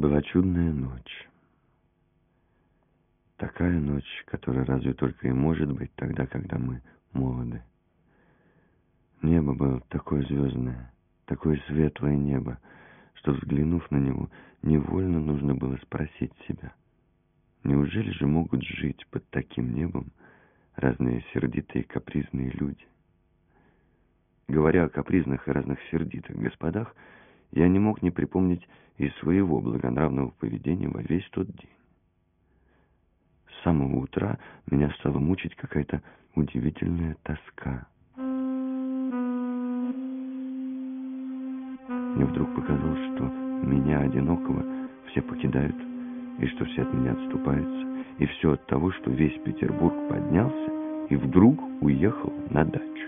Была чудная ночь. Такая ночь, которая разве только и может быть тогда, когда мы молоды. Небо было такое звездное, такое светлое небо, что, взглянув на него, невольно нужно было спросить себя, неужели же могут жить под таким небом разные сердитые и капризные люди? Говоря о капризных и разных сердитых господах, я не мог не припомнить и своего благонравного поведения во весь тот день. С самого утра меня стала мучить какая-то удивительная тоска. Мне вдруг показалось, что меня, одинокого, все покидают, и что все от меня отступаются, и все от того, что весь Петербург поднялся и вдруг уехал на дачу.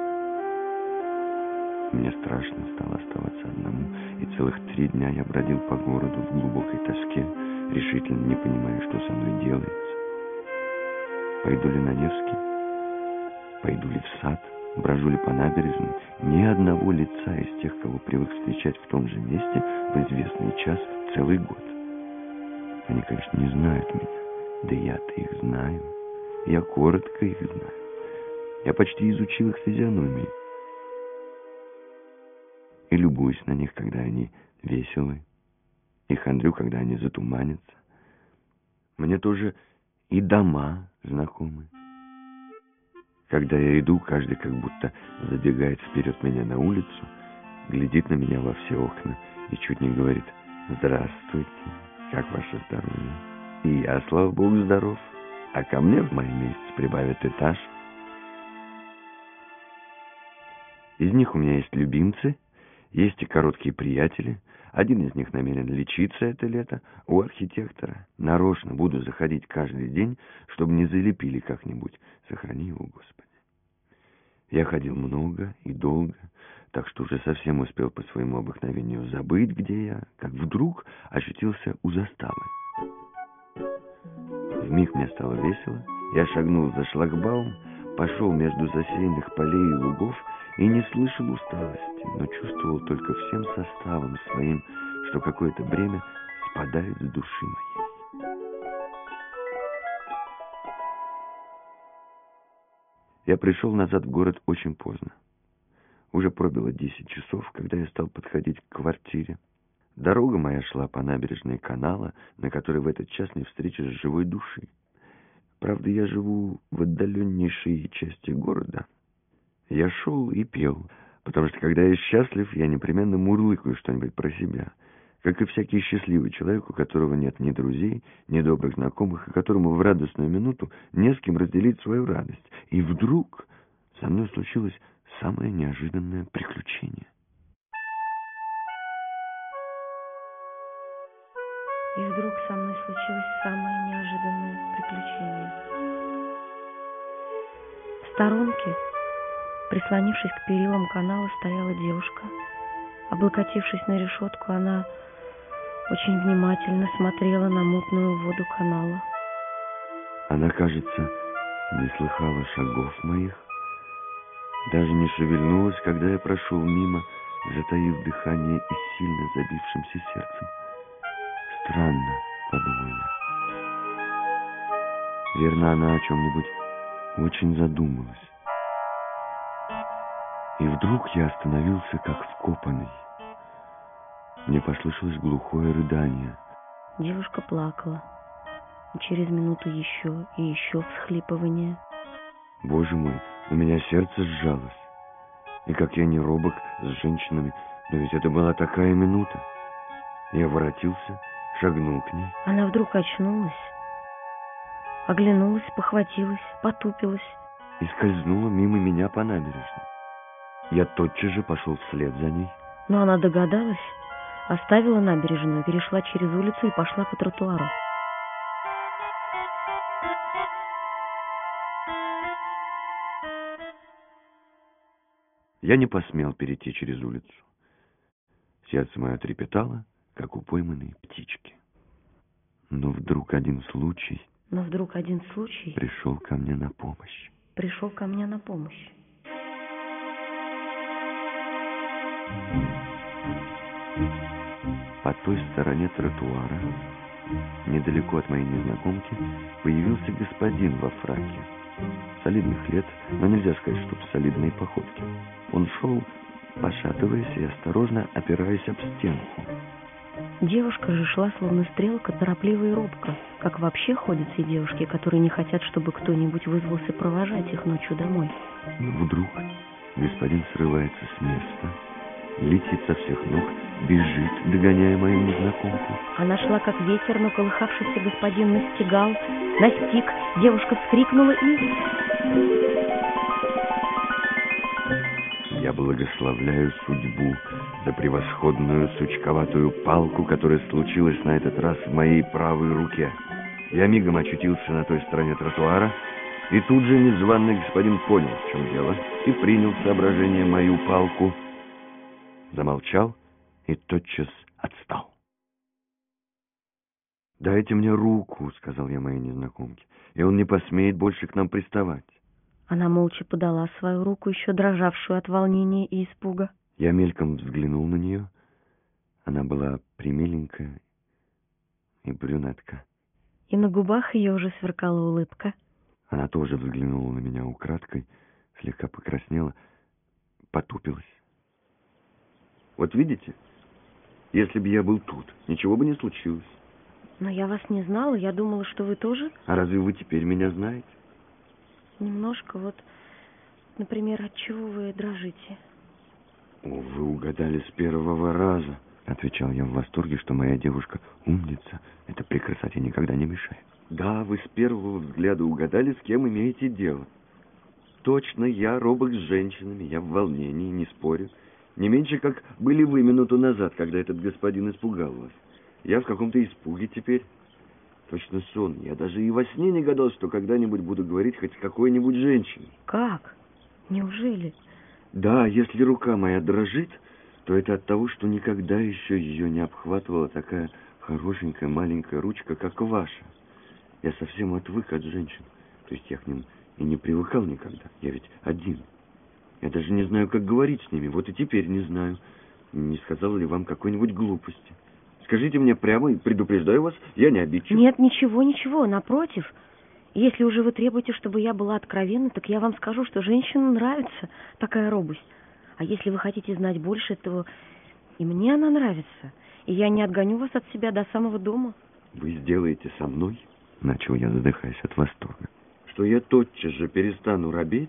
Мне страшно стало оставаться одному, и целых 3 дня я бродил по городу в глубокой тоске, решительно не понимая, что со мной делается. Пойду ли на Невский? Пойду ли в сад? Брожу ли по набережной? Ни одного лица из тех, кого привык встречать в том же месте в известный час целый год. Они, конечно, не знают меня, да я-то их знаю. Я коротко их знаю. Я почти изучил их физиономии. И любуюсь на них, когда они веселы, и хандрю, когда они затуманятся. Мне тоже и дома знакомы. Когда я иду, каждый как будто забегает вперед меня на улицу, глядит на меня во все окна и чуть не говорит: «Здравствуйте, как ваше здоровье?» И я, слава богу, здоров, а ко мне в май месяц прибавят этаж. Из них у меня есть любимцы, есть и короткие приятели. Один из них намерен лечиться это лето у архитектора. Нарочно буду заходить каждый день, чтобы не залепили как-нибудь. Сохрани его, Господи. Я ходил много и долго, так что уже совсем успел по своему обыкновению забыть, где я, как вдруг очутился у заставы. Вмиг мне стало весело. Я шагнул за шлагбаум, пошел между засеянных полей и лугов и не слышал усталости, но чувствовал только всем составом своим, что какое-то бремя спадает с души моей. Я пришел назад в город очень поздно. Уже пробило 10 часов, когда я стал подходить к квартире. Дорога моя шла по набережной канала, на которой в этот час не встретишь живой души. Правда, я живу в отдаленнейшей части города. Я шел и пел, потому что, когда я счастлив, я непременно мурлыкаю что-нибудь про себя, как и всякий счастливый человек, у которого нет ни друзей, ни добрых знакомых, и которому в радостную минуту не с кем разделить свою радость. И вдруг со мной случилось самое неожиданное приключение. И вдруг со мной случилось самое неожиданное приключение. В сторонке, прислонившись к перилам канала, стояла девушка. Облокотившись на решетку, она очень внимательно смотрела на мутную воду канала. Она, кажется, не слыхала шагов моих, даже не шевельнулась, когда я прошел мимо, затаив дыхание и сильно забившимся сердцем. Странно, подумал я. Верно, она о чем-нибудь очень задумалась. И вдруг я остановился, как вкопанный. Мне послышалось глухое рыдание. Девушка плакала. И через минуту еще и еще всхлипывание. Боже мой, у меня сердце сжалось. И как я не робок с женщинами, но ведь это была такая минута. Я воротился, шагнул к ней. Она вдруг очнулась, оглянулась, похватилась, потупилась и скользнула мимо меня по набережной. Я тотчас же пошел вслед за ней. Но она догадалась, оставила набережную, перешла через улицу и пошла по тротуару. Я не посмел перейти через улицу. Сердце мое трепетало, как у пойманной птички. Но вдруг один случай пришел ко мне на помощь. По той стороне тротуара, недалеко от моей незнакомки, появился господин во фраке. Солидных лет, но нельзя сказать, чтоб солидной походки. Он шел, пошатываясь и осторожно опираясь об стенку. Девушка же шла, словно стрелка, торопливо и робко, как вообще ходят все девушки, которые не хотят, чтобы кто-нибудь вызвался провожать их ночью домой. Но вдруг господин срывается с места, летит со всех ног, бежит, догоняя мою незнакомку. Она шла как ветер, но колыхавшийся господин настигал, настиг, девушка вскрикнула и... Я благословляю судьбу за превосходную сучковатую палку, которая случилась на этот раз в моей правой руке. Я мигом очутился на той стороне тротуара, и тут же незваный господин понял, в чем дело, и принял в соображение мою палку, замолчал и тотчас отстал. «Дайте мне руку», — сказал я моей незнакомке, — «и он не посмеет больше к нам приставать». Она молча подала свою руку, еще дрожавшую от волнения и испуга. Я мельком взглянул на нее. Она была премиленькая и брюнетка. И на губах ее уже сверкала улыбка. Она тоже взглянула на меня украдкой, слегка покраснела, потупилась. «Вот видите, если бы я был тут, ничего бы не случилось». Но я вас не знала, я думала, что вы тоже... «А разве вы теперь меня знаете?» Немножко, вот, например, от чего вы дрожите? «О, вы угадали с первого раза», — отвечал я в восторге, что моя девушка умница. Это при красоте никогда не мешает. «Да, вы с первого взгляда угадали, с кем имеете дело. Точно, я робок с женщинами, я в волнении, не спорю. Не меньше, как были вы минуту назад, когда этот господин испугал вас. Я в каком-то испуге теперь. Точно сон. Я даже и во сне не гадал, что когда-нибудь буду говорить хоть с какой-нибудь женщиной». Как? Неужели? Да, если рука моя дрожит, то это от того, что никогда еще ее не обхватывала такая хорошенькая маленькая ручка, как ваша. Я совсем отвык от женщин. То есть я к ним и не привыкал никогда. Я ведь один. Я даже не знаю, как говорить с ними. Вот и теперь не знаю. Не сказал ли вам какой-нибудь глупости? Скажите мне прямо, и предупреждаю вас, я не обидчив. Нет, ничего, напротив. Если уже вы требуете, чтобы я была откровенна, так я вам скажу, что женщинам нравится такая робость. А если вы хотите знать больше, то и мне она нравится. И я не отгоню вас от себя до самого дома. Вы сделаете со мной, начал я, задыхаясь от восторга, что я тотчас же перестану робеть,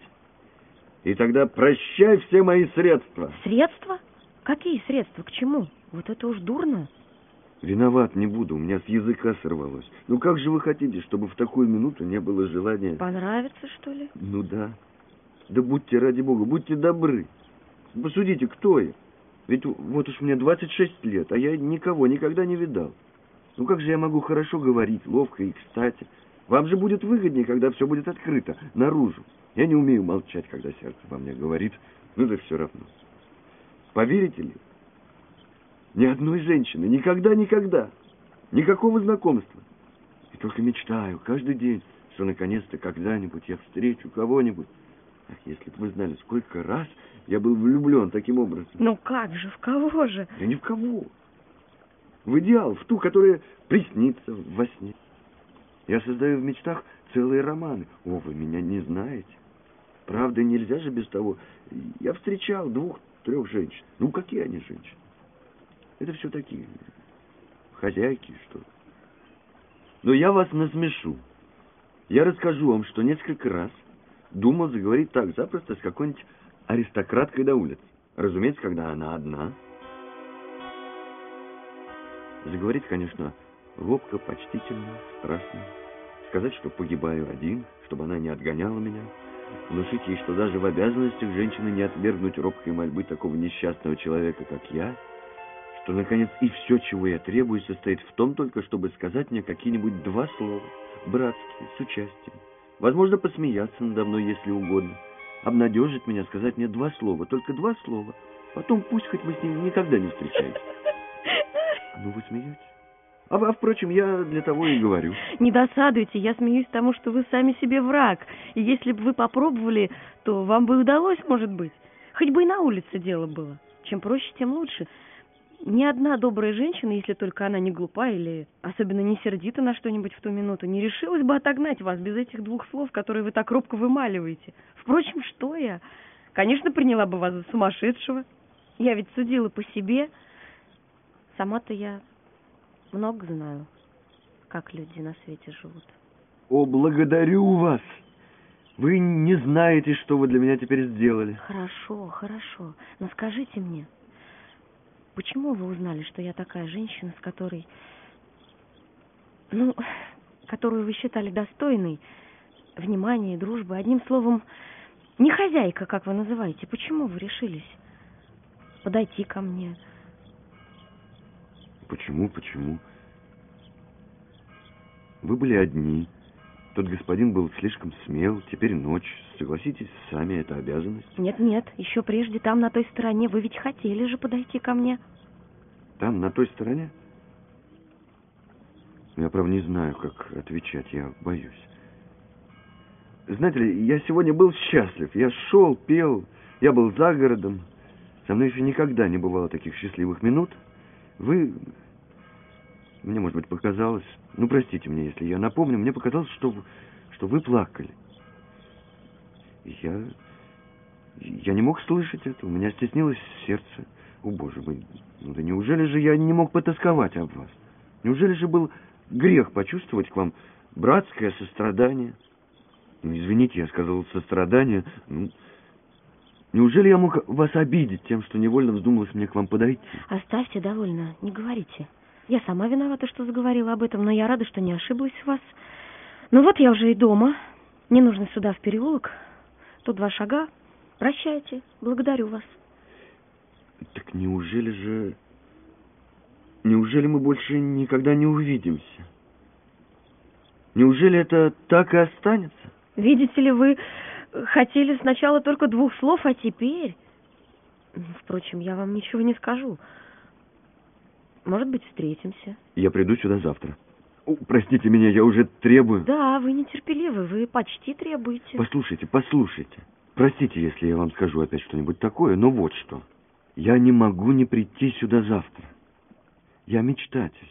и тогда прощай все мои средства. Средства? Какие средства? К чему? Вот это уж дурно. Виноват не буду, у меня с языка сорвалось. Ну как же вы хотите, чтобы в такую минуту не было желания... Понравится, что ли? Ну да. Да будьте, ради бога, будьте добры. Посудите, кто я? Ведь вот уж мне 26 лет, а я никого никогда не видал. Ну как же я могу хорошо говорить, ловко и кстати? Вам же будет выгоднее, когда все будет открыто, наружу. Я не умею молчать, когда сердце во мне говорит, ну да все равно. Поверите ли? Ни одной женщины, никогда, никакого знакомства. И только мечтаю каждый день, что наконец-то когда-нибудь я встречу кого-нибудь. Ах, если бы вы знали, сколько раз я был влюблен таким образом. Ну как же, в кого же? Да ни в кого. В идеал, в ту, которая приснится во сне. Я создаю в мечтах целые романы. О, вы меня не знаете. Правда, нельзя же без того. Я встречал 2-3 женщин. Ну, какие они женщины? Это все такие хозяйки, что ли. Но я вас насмешу. Я расскажу вам, что несколько раз думал заговорить так запросто с какой-нибудь аристократкой до улицы. Разумеется, когда она одна. Заговорить, конечно, робко, почтительно, страстно. Сказать, что погибаю один, чтобы она не отгоняла меня. Внушить ей, что даже в обязанностях женщины не отвергнуть робкой мольбы такого несчастного человека, как я. Что, наконец, и все, чего я требую, состоит в том только, чтобы сказать мне какие-нибудь 2 слова, братские, с участием. Возможно, посмеяться надо мной, если угодно. Обнадежить меня, сказать мне 2 слова, только 2 слова. Потом пусть хоть мы с ним никогда не встречаемся. Ну, вы смеетесь? А впрочем, я для того и говорю. Не досадуйте, я смеюсь тому, что вы сами себе враг. И если бы вы попробовали, то вам бы удалось, может быть. Хоть бы и на улице дело было. Чем проще, тем лучше. Ни одна добрая женщина, если только она не глупа или особенно не сердита на что-нибудь в ту минуту, не решилась бы отогнать вас без этих двух слов, которые вы так робко вымаливаете. Впрочем, что я? Конечно, приняла бы вас за сумасшедшего. Я ведь судила по себе. Сама-то я много знаю, как люди на свете живут. О, благодарю вас! Вы не знаете, что вы для меня теперь сделали. Хорошо, хорошо. Но скажите мне, почему вы узнали, что я такая женщина, с которой... которую вы считали достойной внимания, дружбы? Одним словом, не хозяйка, как вы называете. Почему вы решились подойти ко мне? Почему? Вы были одни. Тот господин был слишком смел. Теперь ночь. Согласитесь, сами, это обязанность. Нет, еще прежде там, на той стороне, вы ведь хотели же подойти ко мне. Там, на той стороне? Я, правда, не знаю, как отвечать. Я боюсь. Знаете ли, я сегодня был счастлив. Я шел, пел. Я был за городом. Со мной еще никогда не бывало таких счастливых минут. Вы... Мне, может быть, показалось... простите меня, если я напомню. Мне показалось, что вы плакали. Я не мог слышать это. У меня стеснилось сердце. О, Боже мой, да неужели же я не мог потосковать об вас? Неужели же был грех почувствовать к вам братское сострадание? Извините, я сказал сострадание. Неужели я мог вас обидеть тем, что невольно вздумалось мне к вам подойти? Оставьте, довольно, не говорите. Я сама виновата, что заговорила об этом, но я рада, что не ошиблась в вас. Вот я уже и дома. Не нужно сюда, в переулок. Тут 2 шага. Прощайте, благодарю вас. Так неужели мы больше никогда не увидимся? Неужели это так и останется? Видите ли, вы хотели сначала только 2 слов, а теперь... Впрочем, я вам ничего не скажу. Может быть, встретимся. Я приду сюда завтра. Простите меня, я уже требую. Да, вы нетерпеливы, вы почти требуете. Послушайте. Простите, если я вам скажу опять что-нибудь такое, но вот что. Я не могу не прийти сюда завтра. Я мечтатель.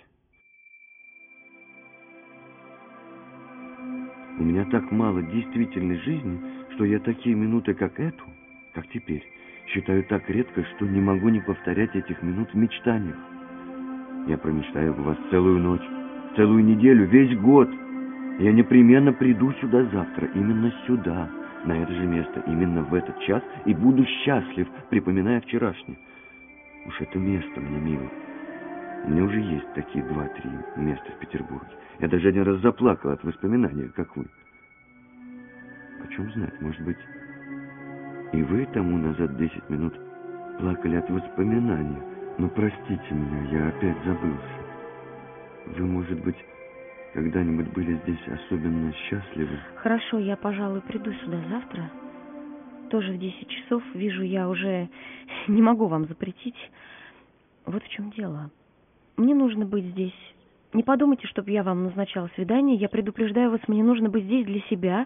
У меня так мало действительной жизни, что я такие минуты, как эту, как теперь, считаю так редко, что не могу не повторять этих минут в мечтаниях. Я промечтаю об вас целую ночь, целую неделю, весь год. Я непременно приду сюда завтра, именно сюда, на это же место, именно в этот час, и буду счастлив, припоминая вчерашнее. Уж это место мне мило. У меня уже есть такие 2-3 места в Петербурге. Я даже 1 раз заплакал от воспоминания, как вы. Почем знать, может быть, и вы тому назад 10 минут плакали от воспоминания. Но простите меня, я опять забылся. Вы, может быть, когда-нибудь были здесь особенно счастливы? Хорошо, я, пожалуй, приду сюда завтра. Тоже в 10 часов. Вижу, я уже не могу вам запретить. Вот в чем дело. Мне нужно быть здесь. Не подумайте, чтобы я вам назначала свидание. Я предупреждаю вас, мне нужно быть здесь для себя.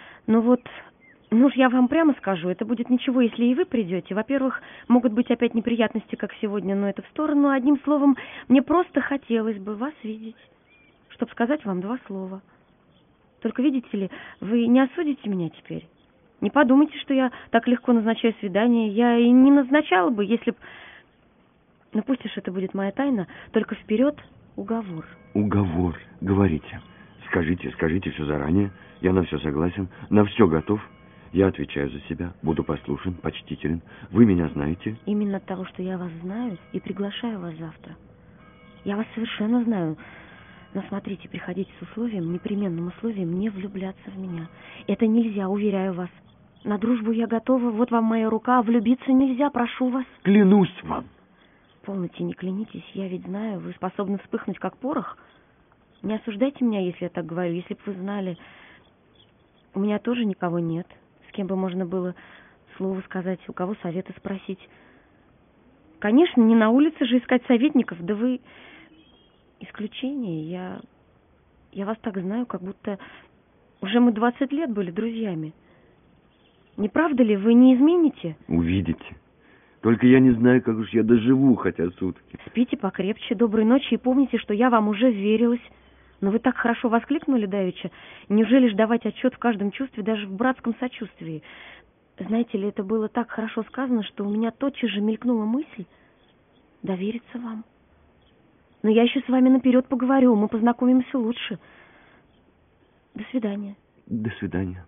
Я вам прямо скажу, это будет ничего, если и вы придете. Во-первых, могут быть опять неприятности, как сегодня, но это в сторону. Одним словом, мне просто хотелось бы вас видеть, чтобы сказать вам 2 слова. Только, видите ли, вы не осудите меня теперь. Не подумайте, что я так легко назначаю свидание. Я и не назначала бы, если б... Но пусть уж это будет моя тайна, только вперед уговор. Уговор, говорите. Скажите все заранее. Я на все согласен, на все готов. Я отвечаю за себя, буду послушен, почтителен. Вы меня знаете. Именно от того, что я вас знаю, и приглашаю вас завтра. Я вас совершенно знаю. Но смотрите, приходите с условием, непременным условием, не влюбляться в меня. Это нельзя, уверяю вас. На дружбу я готова, вот вам моя рука, а влюбиться нельзя, прошу вас. Клянусь вам. Полноте, не клянитесь, я ведь знаю, вы способны вспыхнуть, как порох. Не осуждайте меня, если я так говорю, если бы вы знали. У меня тоже никого нет, с кем бы можно было слово сказать, у кого совета спросить. Конечно, не на улице же искать советников, да вы... Исключение, я вас так знаю, как будто уже мы 20 лет были друзьями. Не правда ли, вы не измените? Увидите. Только я не знаю, как уж я доживу хотя сутки. Спите покрепче, доброй ночи, и помните, что я вам уже верилась. Но вы так хорошо воскликнули давеча. Неужели ж давать отчет в каждом чувстве, даже в братском сочувствии? Знаете ли, это было так хорошо сказано, что у меня тотчас же мелькнула мысль довериться вам. Но я еще с вами наперед поговорю, мы познакомимся лучше. До свидания. До свидания.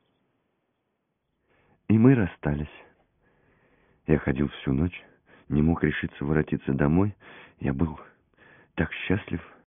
И мы расстались. Я ходил всю ночь, не мог решиться воротиться домой. Я был так счастлив.